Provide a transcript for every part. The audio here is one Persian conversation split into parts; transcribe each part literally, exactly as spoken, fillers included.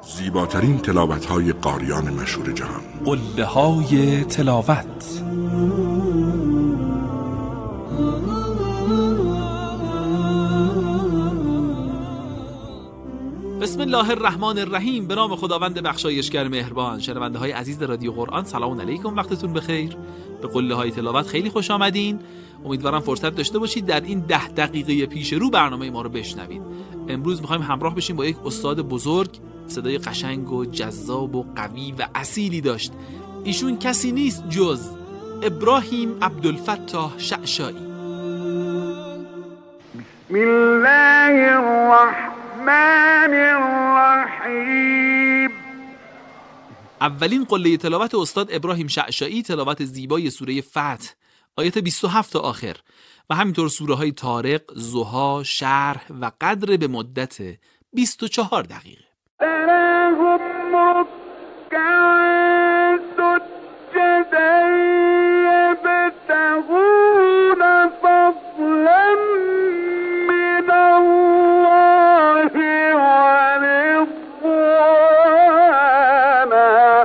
زیباترین تلاوت‌های قاریان مشهور جهان. قله‌های تلاوت. بسم الله الرحمن الرحیم. به نام خداوند بخشایشگر مهربان. شنونده های عزیز رادیو قرآن، سلام علیکم، وقتتون بخیر. به قله های تلاوت خیلی خوش آمدین. امیدوارم فرصت داشته باشید در این ده دقیقه پیش رو برنامه ما رو بشنوید. امروز میخوایم همراه بشیم با یک استاد بزرگ، صدای قشنگ و جذاب و قوی و اصیلی داشت. ایشون کسی نیست جز ابراهیم عبدالفتاح شعشاعی. بسم الله الرحمن الرحیم. اولین قله تلاوت استاد ابراهیم شعشاعی تلاوت زیبای سوره فتح آیات بیست و هفت تا آخر و همینطور سوره های طارق، ضحی، شرح و قدر به مدت بیست و چهار دقیقه. تراهم رکعا سجدا یبتغون فضلا من الله و رضوانا.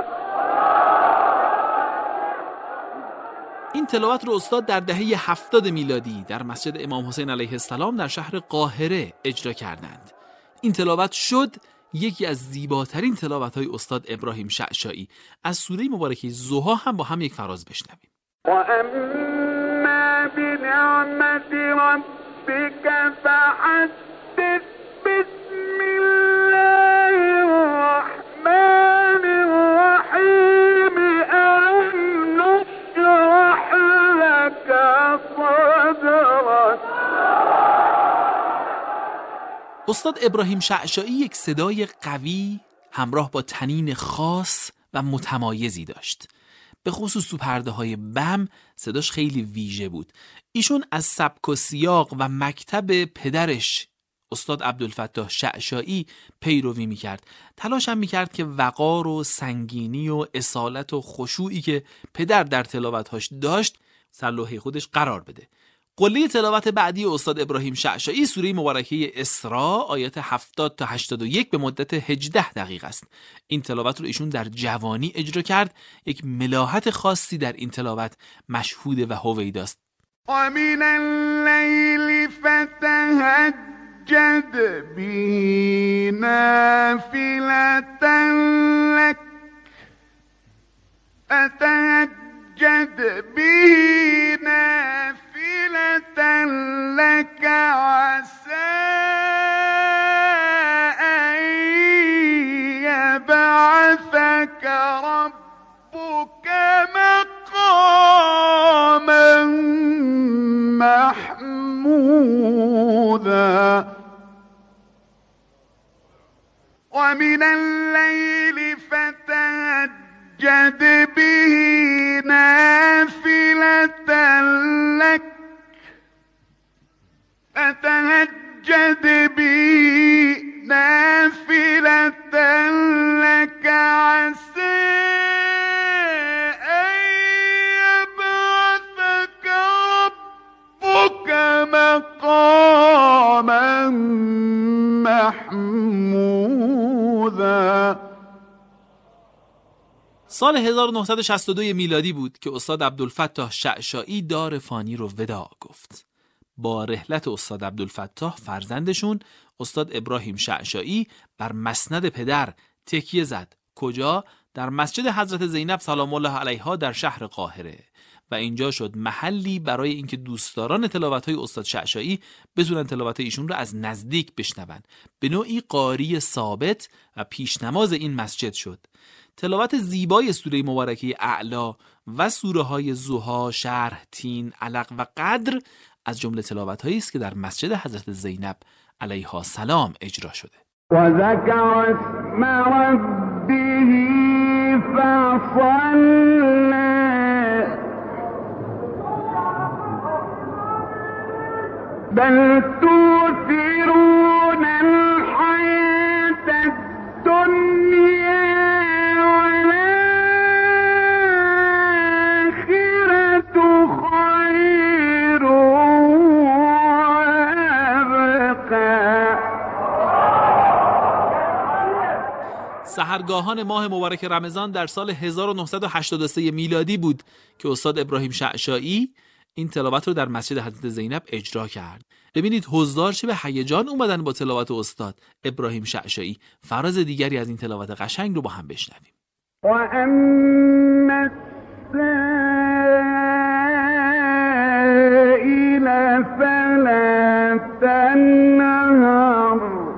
این تلاوت رو استاد در دهه هفتاد میلادی در مسجد امام حسین علیه السلام در شهر قاهره اجرا کردند. این تلاوت شد یکی از زیباترین تلاوت‌های استاد ابراهیم شعشاعی. از سوره مبارکه ضحی هم با هم یک فراز بشنویم. و اما بنعمت ربک فحدث. بسم الله الرحمن الرحیم. الم نشرح لك صدرک. استاد ابراهیم شعشاعی یک صدای قوی همراه با طنین خاص و متمایزی داشت. به خصوص تو پرده های بم صداش خیلی ویژه بود. ایشون از سبک و سیاق و مکتب پدرش استاد عبدالفتاح شعشاعی پیروی میکرد. تلاش هم میکرد که وقار و سنگینی و اصالت و خشوعی که پدر در تلاوتهاش داشت سر لوحه خودش قرار بده. قله تلاوت بعدی استاد ابراهیم شعشاعی سوره مبارکه اسراء آیات هفتاد تا هشتاد و یک به مدت هجده دقیقه است. این تلاوت رو ایشون در جوانی اجرا کرد. یک ملاحت خاصی در این تلاوت مشهود و هویداست. و من اللیل فتهجد به نافلة لک فتهجد به نافلة لك عسى أن يبعثك ربك مقاما محمودا. ومن الليل فتهجد به نافلة لك فتهجد به نافلة لك عسى أن يبعثك ربك مقاما محمودا. سال هزار و نهصد و شصت و دو میلادی بود که استاد عبدالفتاح شعشاعی دار فانی رو وداع گفت. با رحلت استاد عبدالفتاح فرزندشون استاد ابراهیم شعشاعی بر مسند پدر تکیه زد. کجا؟ در مسجد حضرت زینب سلام الله علیها در شهر قاهره و اینجا شد محلی برای اینکه دوستداران تلاوت‌های استاد شعشاعی بتونن تلاوت ایشون رو از نزدیک بشنون. به نوعی قاری ثابت و پیشنماز این مسجد شد. تلاوت زیبای سوره مبارکه اعلا و سوره های ضحی، شرح، تین، علق و قدر از جمله تلاوت‌هایی است که در مسجد حضرت زینب علیها السلام اجرا شده. و ذکر اسم ربه فصلی. بل تؤثرون الحیاة الدنیا والآخرة خیر وابقى. سحرگاهان ماه مبارک رمضان در سال هزار و نهصد و هشتاد و سه میلادی بود که استاد ابراهیم شعشاعی این تلاوت رو در مسجد حضرت زینب اجرا کرد. ببینید حضار چه به هیجان اومدن با تلاوت استاد ابراهیم شعشاعی. فراز دیگری از این تلاوت قشنگ رو با هم بشنویم. و اما السائل فلا تنهر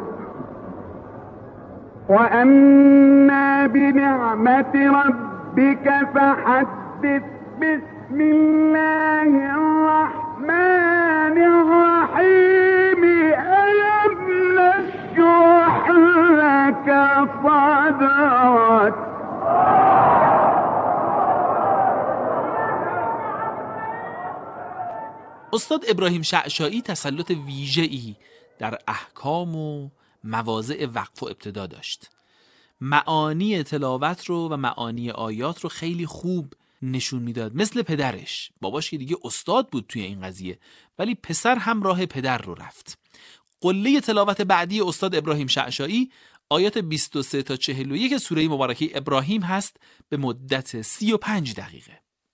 و اما بنعمت ربك فحدث. بسم الله الرحمن الرحيم. ألم نشرح لك صدرك. استاد ابراهیم شعشاعی تسلط ویژه‌ای در احکام و مواضع وقف و ابتدا داشت. معانی تلاوت رو و معانی آیات رو خیلی خوب نشون میداد. مثل پدرش، باباش که دیگه استاد بود توی این قضیه، ولی پسر هم راه پدر رو رفت. قله تلاوت بعدی استاد ابراهیم شعشاعی آیات بیست و سه تا چهل و یک سوره مبارکه ابراهیم هست به مدت سی و پنج دقیقه.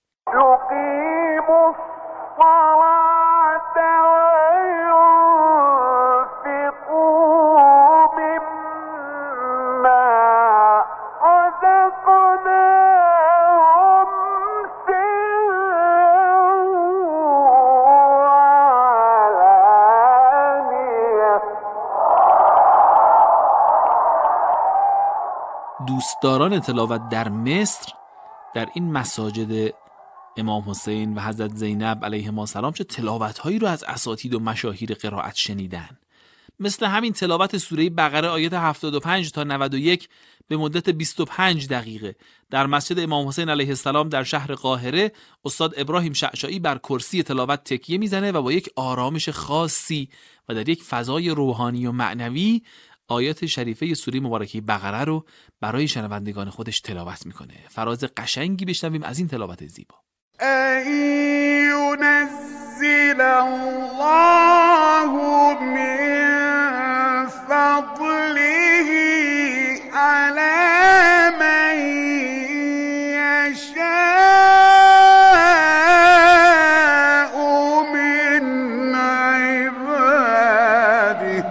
دوستداران تلاوت در مصر در این مساجد امام حسین و حضرت زینب علیهما السلام چه تلاوت‌هایی رو از اساتید و مشاهیر قرائت شنیدن. مثل همین تلاوت سوره بقره آیات هفتاد و پنج تا نود و یک به مدت بیست و پنج دقیقه در مسجد امام حسین علیه السلام در شهر قاهره استاد ابراهیم شعشاعی بر کرسی تلاوت تکیه میزنه و با یک آرامش خاصی و در یک فضای روحانی و معنوی آیات شریفه سوره مبارکه بقره رو برای شنوندگان خودش تلاوت میکنه. فراز قشنگی بشنویم از این تلاوت زیبا. ينزل الله من فضله على من يشاء من عباده.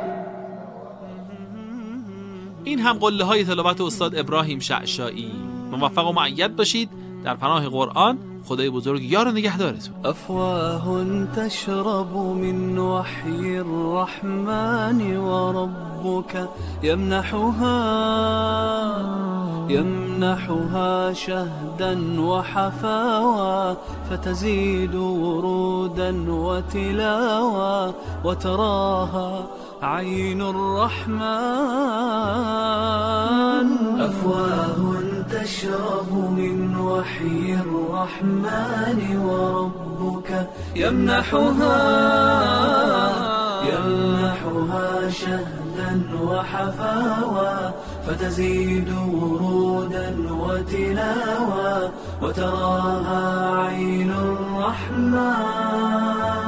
این هم قله های تلاوت استاد ابراهیم شعشاعی. موفق و مؤید باشید. در پناه قرآن. خدای بزرگ یار و نگهدارتون. أفواه تشرب من وحي الرحمن وربك يمنحها يمنحها شهدا وحفاوى فتزيد ورودا وتلاوى وتراها عين الرحمن. أفواه تشرب من وحي الرحمن وربك يمنحها يمنحها شهدا وحفاوى فتزيد ورودا وتلاوى وتراها عين الرحمن.